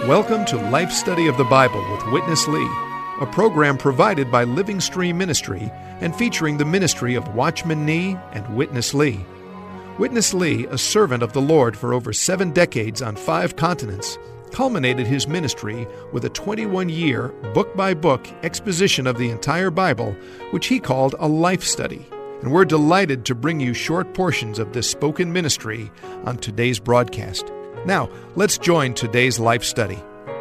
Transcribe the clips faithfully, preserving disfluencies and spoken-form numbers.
Welcome to Life Study of the Bible with Witness Lee, a program provided by Living Stream Ministry and featuring the ministry of Watchman Nee and Witness Lee. Witness Lee, a servant of the Lord for over seven decades on five continents, culminated his ministry with a twenty-one-year, book-by-book exposition of the entire Bible, which he called a life study. And we're delighted to bring you short portions of this spoken ministry on today's broadcast. Now, let's join today's life study.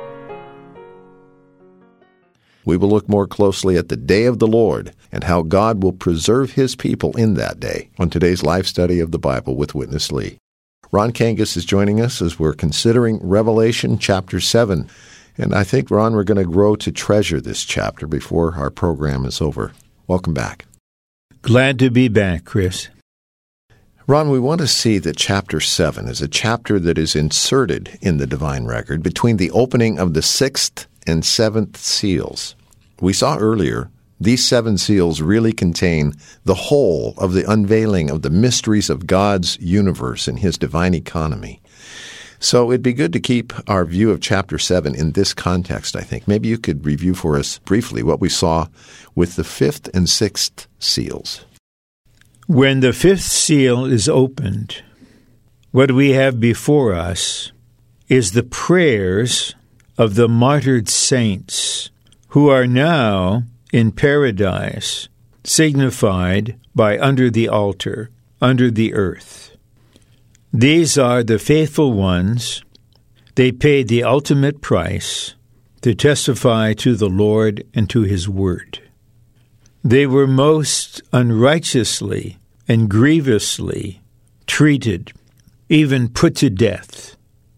We will look more closely at the day of the Lord and how God will preserve His people in that day on today's life study of the Bible with Witness Lee. Ron Kangas is joining us as we're considering Revelation chapter seven. And I think, Ron, we're going to grow to treasure this chapter before our program is over. Welcome back. Glad to be back, Chris. Ron, we want to see that chapter seven is a chapter that is inserted in the divine record between the opening of the sixth and seventh seals. We saw earlier, these seven seals really contain the whole of the unveiling of the mysteries of God's universe and His divine economy. So it'd be good to keep our view of chapter seven in this context, I think. Maybe you could review for us briefly what we saw with the fifth and sixth seals. When the fifth seal is opened, what we have before us is the prayers of the martyred saints who are now in paradise, signified by under the altar, under the earth. These are the faithful ones. They paid the ultimate price to testify to the Lord and to His word. They were most unrighteously and grievously treated, even put to death.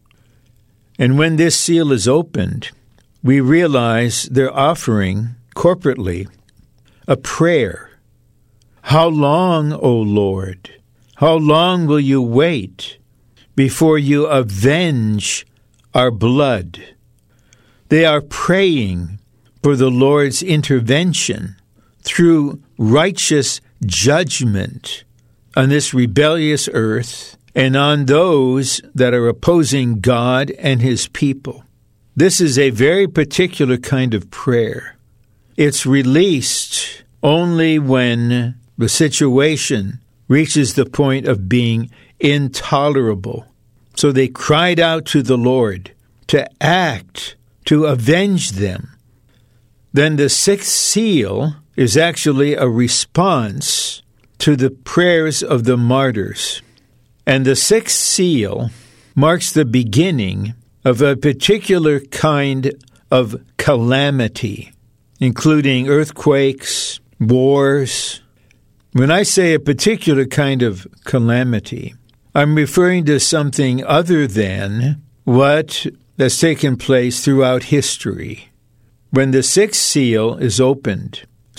And when this seal is opened, we realize they're offering corporately a prayer. How long, O Lord? How long will you wait before you avenge our blood? They are praying for the Lord's intervention through righteous judgment on this rebellious earth and on those that are opposing God and His people. This is a very particular kind of prayer. It's released only when the situation reaches the point of being intolerable. So they cried out to the Lord to act, to avenge them. Then the sixth seal is actually a response to the prayers of the martyrs. And the sixth seal marks the beginning of a particular kind of calamity, including earthquakes, wars. When I say a particular kind of calamity, I'm referring to something other than what has taken place throughout history. When the sixth seal is opened,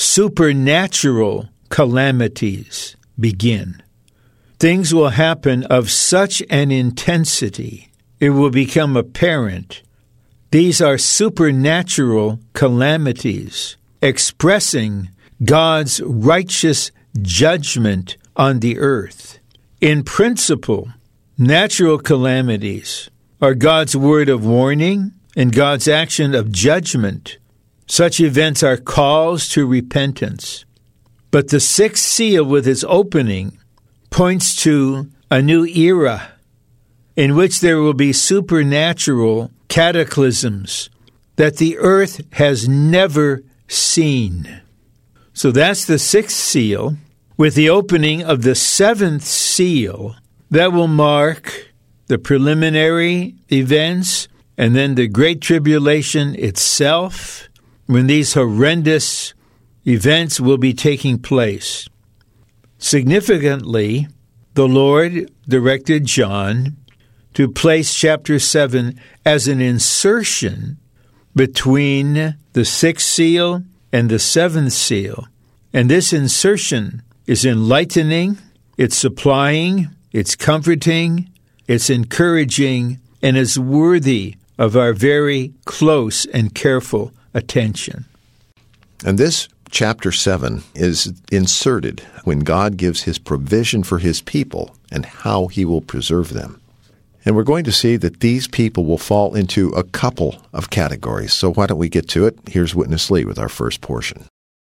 supernatural calamities begin. Things will happen of such an intensity, it will become apparent. These are supernatural calamities expressing God's righteous judgment on the earth. In principle, natural calamities are God's word of warning and God's action of judgment. Such events are calls to repentance. But the sixth seal with its opening points to a new era in which there will be supernatural cataclysms that the earth has never seen. So that's the sixth seal. With the opening of the seventh seal, that will mark the preliminary events and then the Great Tribulation itself, when these horrendous events will be taking place. Significantly, the Lord directed John to place chapter seven as an insertion between the sixth seal and the seventh seal. And this insertion is enlightening, it's supplying, it's comforting, it's encouraging, and is worthy of our very close and careful attention. And this chapter seven is inserted when God gives His provision for His people and how He will preserve them. And we're going to see that these people will fall into a couple of categories. So why don't we get to it? Here's Witness Lee with our first portion.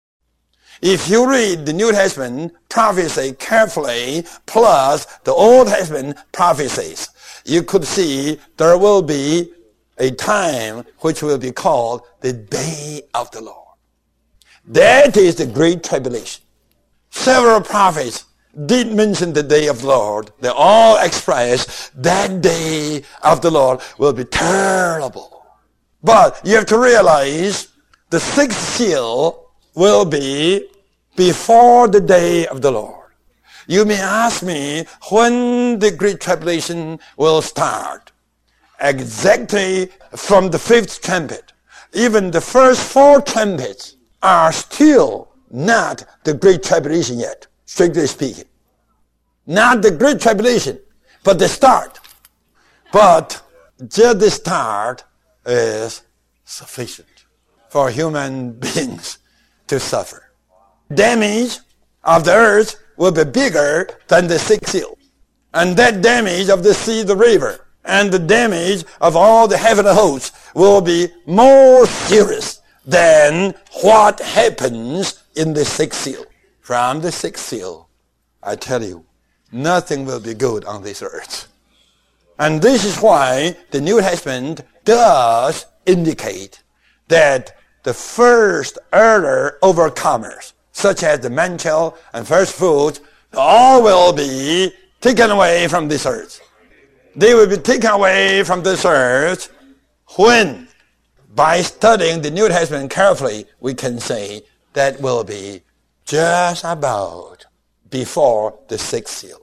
If you read the New Testament prophecy carefully, plus the Old Testament prophecies, you could see there will be a time which will be called the Day of the Lord. That is the Great Tribulation. Several prophets did mention the Day of the Lord. They all express that Day of the Lord will be terrible. But you have to realize the sixth seal will be before the Day of the Lord. You may ask me when the Great Tribulation will start. Exactly from the fifth trumpet. Even the first four trumpets are still not the Great Tribulation yet, strictly speaking. Not the Great Tribulation, but the start. But just the start is sufficient for human beings to suffer. Damage of the earth will be bigger than the sixth seal. And that damage of the sea, the river, and the damage of all the heavenly hosts will be more serious than what happens in the sixth seal. From the sixth seal, I tell you, nothing will be good on this earth. And this is why the New Testament does indicate that the first earlier overcomers, such as the man-child and first fruits, all will be taken away from this earth. They will be taken away from this earth when, by studying the New Testament carefully, we can say that will be just about before the sixth seal.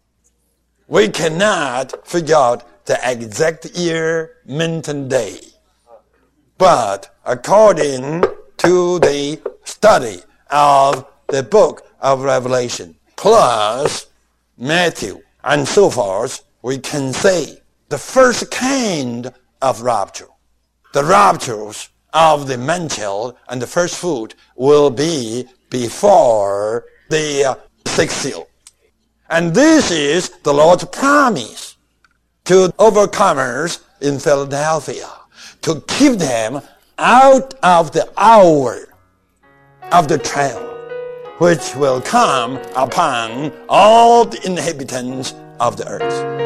We cannot figure out the exact year, month, and day. But according to the study of the book of Revelation, plus Matthew, and so forth, we can say the first kind of rapture, the raptures of the man-child and the first fruit will be before the uh, sixth seal. And this is the Lord's promise to overcomers in Philadelphia, to keep them out of the hour of the trial, which will come upon all the inhabitants of the earth.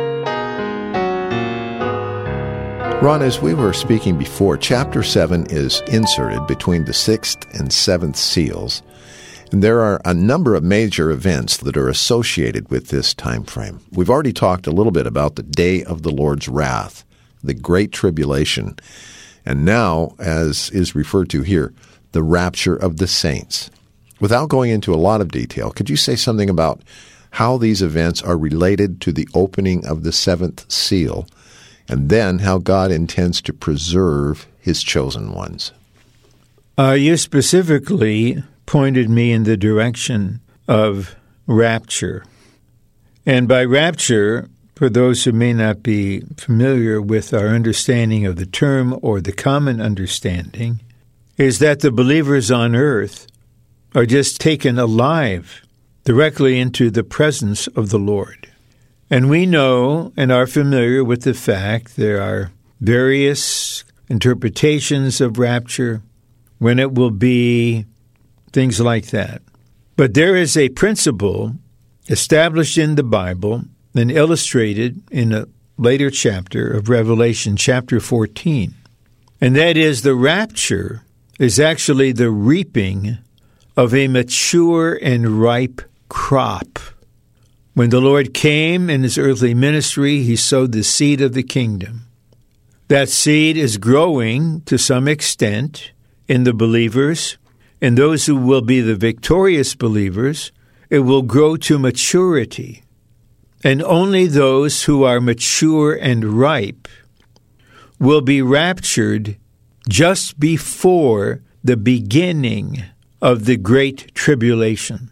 Ron, as we were speaking before, chapter seven is inserted between the sixth and seventh seals. And there are a number of major events that are associated with this time frame. We've already talked a little bit about the day of the Lord's wrath, the Great Tribulation, and now, as is referred to here, the rapture of the saints. Without going into a lot of detail, could you say something about how these events are related to the opening of the seventh seal, and then how God intends to preserve his chosen ones? Uh, you specifically pointed me in the direction of rapture. And by rapture, for those who may not be familiar with our understanding of the term or the common understanding, is that the believers on earth are just taken alive directly into the presence of the Lord. And we know and are familiar with the fact there are various interpretations of rapture, when it will be, things like that. But there is a principle established in the Bible and illustrated in a later chapter of Revelation, chapter fourteen. And that is the rapture is actually the reaping of a mature and ripe crop. When the Lord came in his earthly ministry, he sowed the seed of the kingdom. That seed is growing to some extent in the believers, and those who will be the victorious believers, it will grow to maturity. And only those who are mature and ripe will be raptured just before the beginning of the Great Tribulation.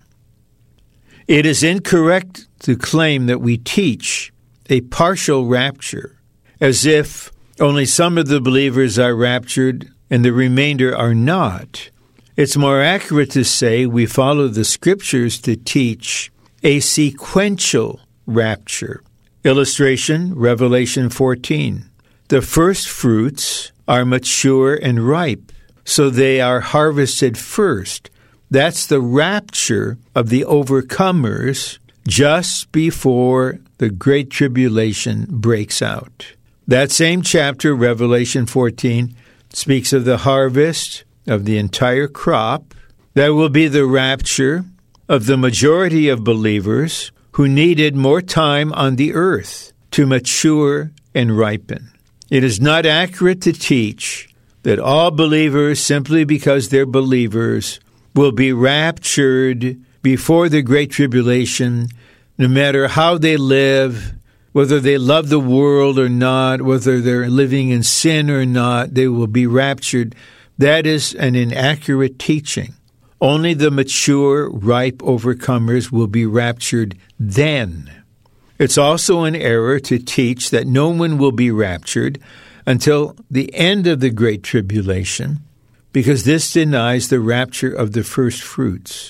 It is incorrect to claim that we teach a partial rapture, as if only some of the believers are raptured and the remainder are not. It's more accurate to say we follow the Scriptures to teach a sequential rapture, Illustration, Revelation fourteen. The first fruits are mature and ripe, so they are harvested first. That's the rapture of the overcomers just before the Great Tribulation breaks out. That same chapter, Revelation fourteen, speaks of the harvest of the entire crop. That will be the rapture of the majority of believers who needed more time on the earth to mature and ripen. It is not accurate to teach that all believers, simply because they're believers, will be raptured before the Great Tribulation, no matter how they live, whether they love the world or not, whether they're living in sin or not, they will be raptured. That is an inaccurate teaching. Only the mature, ripe overcomers will be raptured then. It's also an error to teach that no one will be raptured until the end of the Great Tribulation, because this denies the rapture of the first fruits.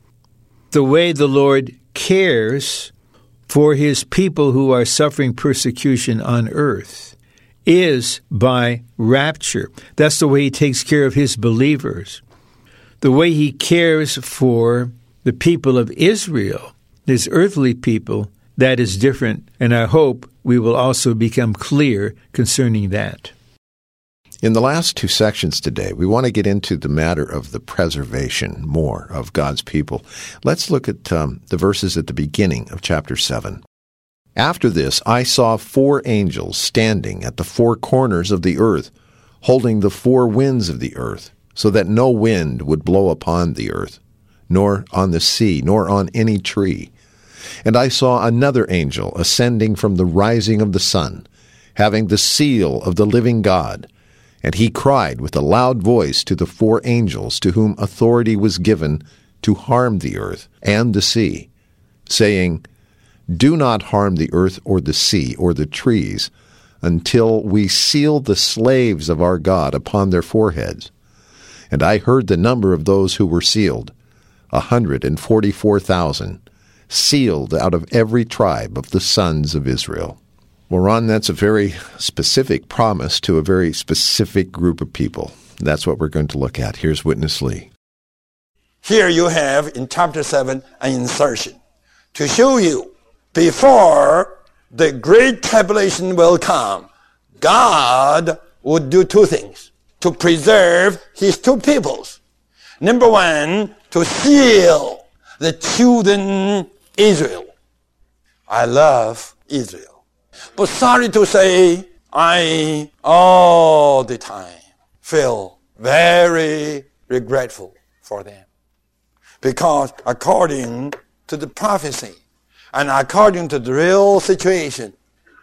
The way the Lord cares for his people who are suffering persecution on earth is by rapture. That's the way he takes care of his believers. The way he cares for the people of Israel, his earthly people, that is different, and I hope we will also become clear concerning that. In the last two sections today, we want to get into the matter of the preservation more of God's people. Let's look at um, the verses at the beginning of chapter seven. After this, I saw four angels standing at the four corners of the earth, holding the four winds of the earth, so that no wind would blow upon the earth, nor on the sea, nor on any tree. And I saw another angel ascending from the rising of the sun, having the seal of the living God. And he cried with a loud voice to the four angels to whom authority was given to harm the earth and the sea, saying, Do not harm the earth or the sea or the trees, until we seal the slaves of our God upon their foreheads. And I heard the number of those who were sealed, a hundred and forty-four thousand, sealed out of every tribe of the sons of Israel. Well, Ron, that's a very specific promise to a very specific group of people. That's what we're going to look at. Here's Witness Lee. Here you have in chapter seven an insertion to show you before the Great Tribulation will come, God would do two things to preserve his two peoples. Number one, to seal the children Israel. I love Israel. But sorry to say, I all the time feel very regretful for them. Because according to the prophecy and according to the real situation,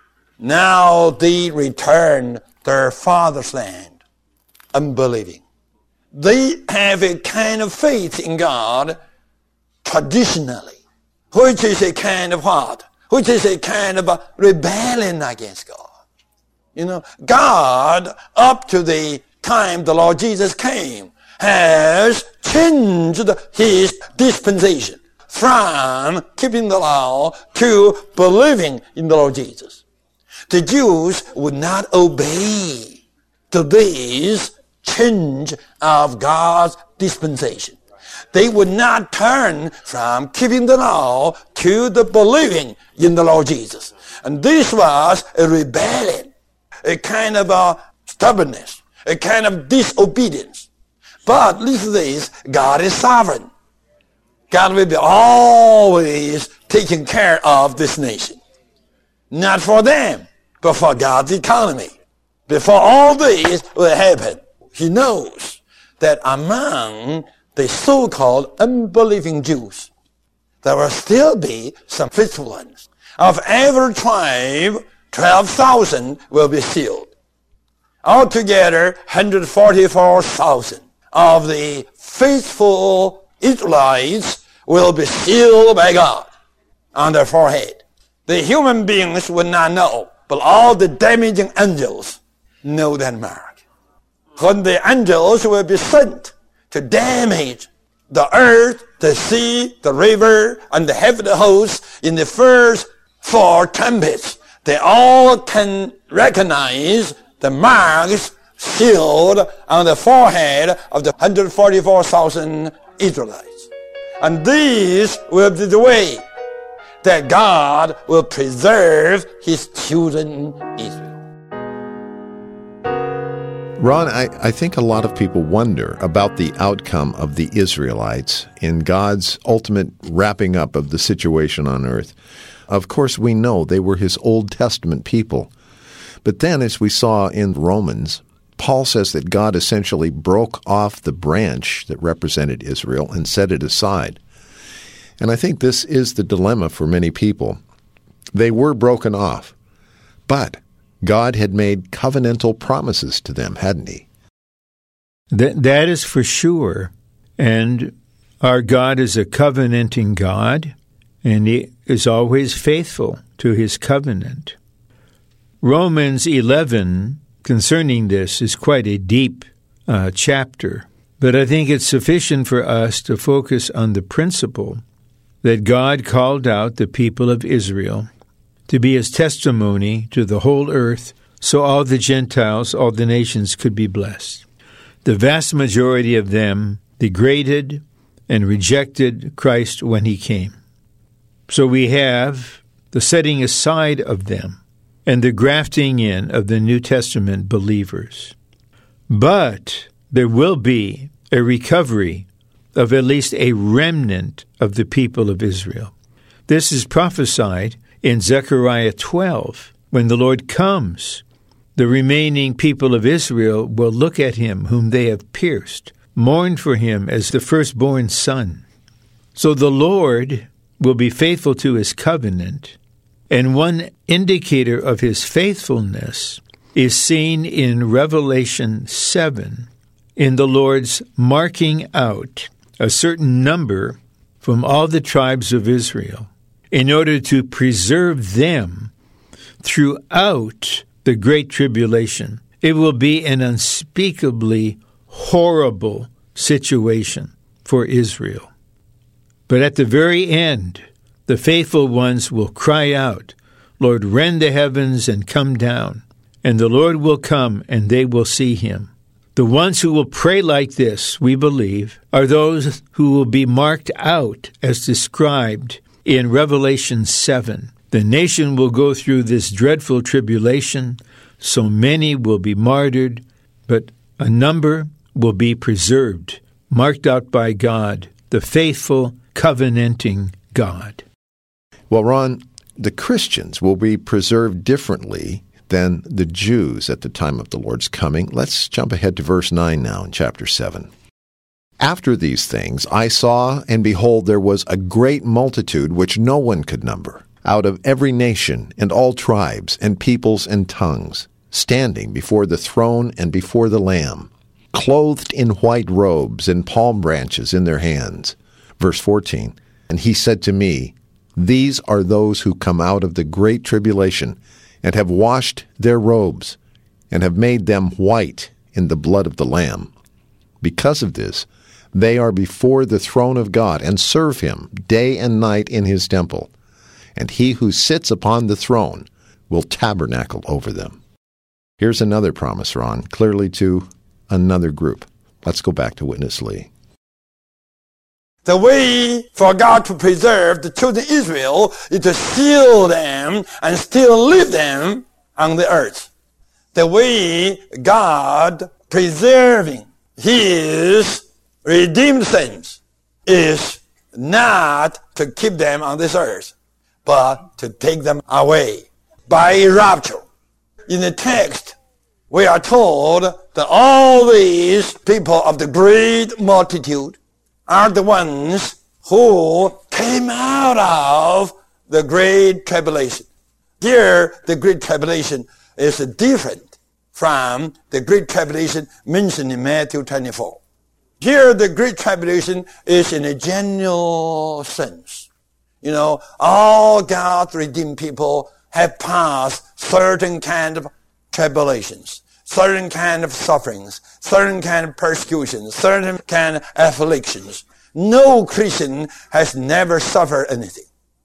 now they return their father's land, unbelieving. They have a kind of faith in God traditionally, which is a kind of what? Which is a kind of a rebellion against God. You know, God, up to the time the Lord Jesus came, has changed his dispensation from keeping the law to believing in the Lord Jesus. The Jews would not obey to this change of God's dispensation. They would not turn from keeping the law to the believing in the Lord Jesus. And this was a rebellion, a kind of a stubbornness, a kind of disobedience. But listen to this, God is sovereign. God will be always taking care of this nation. Not for them, but for God's economy. Before all this will happen, he knows that among the so-called unbelieving Jews, there will still be some faithful ones. Of every tribe, twelve thousand will be sealed. Altogether, one hundred forty-four thousand of the faithful Israelites will be sealed by God on their forehead. The human beings will not know, but all the damaging angels know that mark. When the angels will be sent to damage the earth, the sea, the river, and the heavenly hosts in the first four trumpets, they all can recognize the marks sealed on the forehead of the one hundred forty-four thousand Israelites. And this will be the way that God will preserve his children Israel. Ron, I, I think a lot of people wonder about the outcome of the Israelites in God's ultimate wrapping up of the situation on earth. Of course, we know they were his Old Testament people. But then, as we saw in Romans, Paul says that God essentially broke off the branch that represented Israel and set it aside. And I think this is the dilemma for many people. They were broken off, but God had made covenantal promises to them, hadn't he? That, that is for sure. And our God is a covenanting God, and he is always faithful to his covenant. Romans eleven, concerning this, is quite a deep uh, chapter, but I think it's sufficient for us to focus on the principle that God called out the people of Israel to be his testimony to the whole earth, so all the Gentiles, all the nations could be blessed. The vast majority of them degraded and rejected Christ when he came. So we have the setting aside of them and the grafting in of the New Testament believers. But there will be a recovery of at least a remnant of the people of Israel. This is prophesied in Zechariah twelve. When the Lord comes, the remaining people of Israel will look at him whom they have pierced, mourn for him as the firstborn son. So the Lord will be faithful to his covenant, and one indicator of his faithfulness is seen in Revelation seven, in the Lord's marking out a certain number from all the tribes of Israel, in order to preserve them throughout the Great Tribulation. It will be an unspeakably horrible situation for Israel. But at the very end, the faithful ones will cry out, "Lord, rend the heavens and come down." And the Lord will come, and they will see him. The ones who will pray like this, we believe, are those who will be marked out as described in Revelation seven. The nation will go through this dreadful tribulation, so many will be martyred, but a number will be preserved, marked out by God, the faithful, covenanting God. Well, Ron, the Christians will be preserved differently than the Jews at the time of the Lord's coming. Let's jump ahead to verse nine now in chapter seven. After these things I saw, and behold, there was a great multitude which no one could number, out of every nation and all tribes and peoples and tongues, standing before the throne and before the Lamb, clothed in white robes and palm branches in their hands. Verse fourteen, and he said to me, These are those who come out of the great tribulation, and have washed their robes, and have made them white in the blood of the Lamb. Because of this, they are before the throne of God, and serve him day and night in his temple. And he who sits upon the throne will tabernacle over them. Here's another promise, Ron, clearly to another group. Let's go back to Witness Lee. The way for God to preserve the children of Israel is to seal them and still leave them on the earth. The way God preserving his redeemed saints is not to keep them on this earth, but to take them away by rapture. In the text, we are told that all these people of the great multitude are the ones who came out of the Great Tribulation. Here, the Great Tribulation is different from the Great Tribulation mentioned in Matthew twenty-four. Here, the Great Tribulation is in a general sense. You know, all God's redeemed people have passed certain kind of tribulations, certain kind of sufferings, certain kind of persecutions, certain kind of afflictions. No Christian has never suffered anything.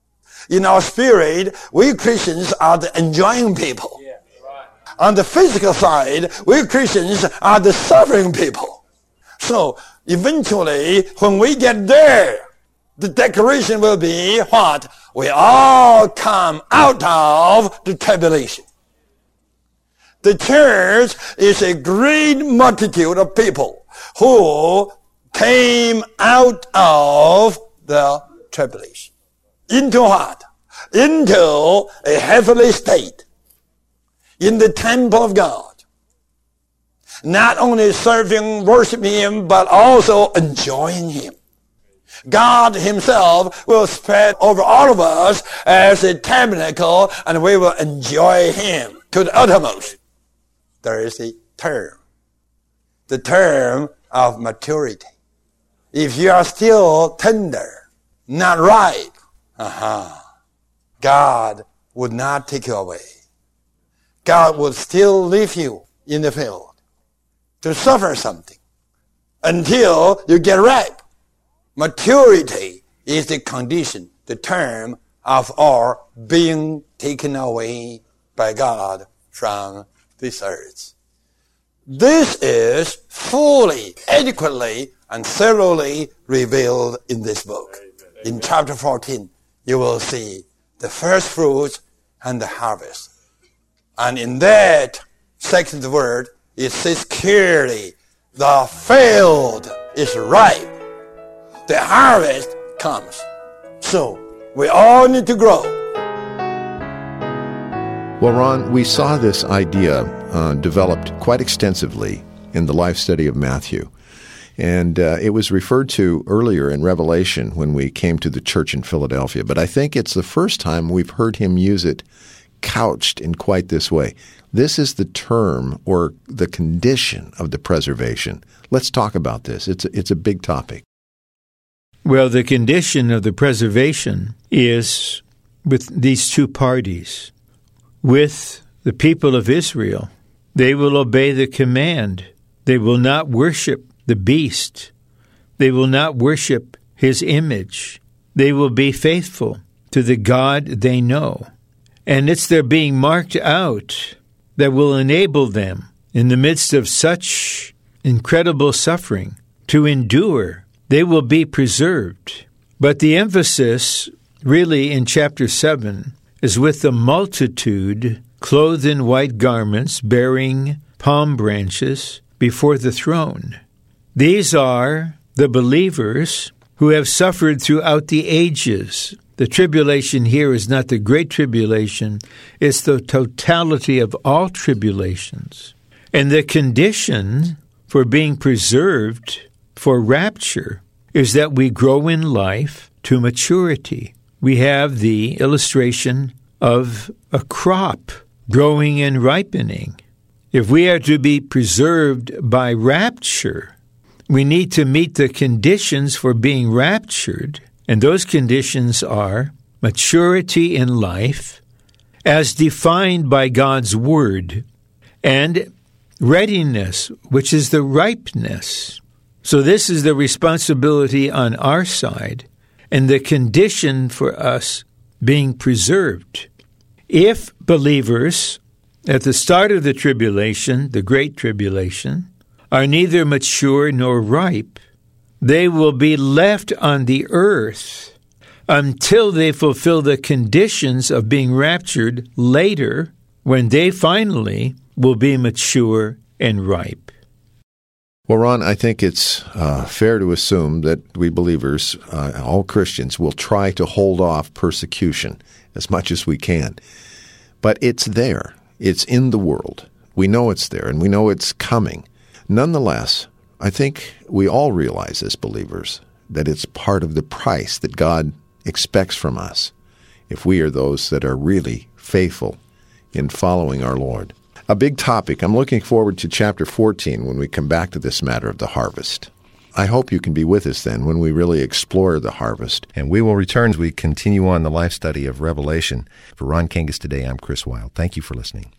In our spirit, we Christians are the enjoying people. On the physical side, we Christians are the suffering people. So eventually, when we get there, the declaration will be what? We all come out of the tribulation. The church is a great multitude of people who came out of the tribulation. Into what? Into a heavenly state. In the temple of God. Not only serving, worshiping Him, but also enjoying Him. God Himself will spread over all of us as a tabernacle, and we will enjoy Him to the uttermost. There is a term. The term of maturity. If you are still tender, not ripe, uh-huh, God would not take you away. God would still leave you in the field to suffer something until you get ripe. Maturity is the condition, the term of our being taken away by God from this earth. This is fully, adequately, and thoroughly revealed in this book. In chapter fourteen, you will see the first fruits and the harvest. And in that second word, it says clearly, the field is ripe. The harvest comes. So, we all need to grow. Well, Ron, we saw this idea uh, developed quite extensively in the life study of Matthew. And uh, it was referred to earlier in Revelation when we came to the church in Philadelphia. But I think it's the first time we've heard him use it couched in quite this way. This is the term or the condition of the preservation. Let's talk about this. It's a, it's a big topic. Well, the condition of the preservation is with these two parties. With the people of Israel, they will obey the command. They will not worship the beast. They will not worship his image. They will be faithful to the God they know. And it's their being marked out that will enable them, in the midst of such incredible suffering, to endure. They will be preserved. But the emphasis, really, in chapter seven, is with the multitude clothed in white garments, bearing palm branches before the throne. These are the believers who have suffered throughout the ages. The tribulation here is not the great tribulation, it's the totality of all tribulations. And the condition for being preserved for rapture is that we grow in life to maturity. We have the illustration of a crop growing and ripening. If we are to be preserved by rapture, we need to meet the conditions for being raptured, and those conditions are maturity in life, as defined by God's Word, and readiness, which is the ripeness. So this is the responsibility on our side, and the condition for us being preserved. If believers, at the start of the tribulation, the great tribulation, are neither mature nor ripe, they will be left on the earth until they fulfill the conditions of being raptured later, when they finally will be mature and ripe. Well, Ron, I think it's uh, fair to assume that we believers, uh, all Christians, will try to hold off persecution as much as we can. But it's there. It's in the world. We know it's there, and we know it's coming. Nonetheless, I think we all realize as believers that it's part of the price that God expects from us if we are those that are really faithful in following our Lord. A big topic. I'm looking forward to chapter fourteen when we come back to this matter of the harvest. I hope you can be with us then when we really explore the harvest. And we will return as we continue on the life study of Revelation. For Ron Kangas today, I'm Chris Wilde. Thank you for listening.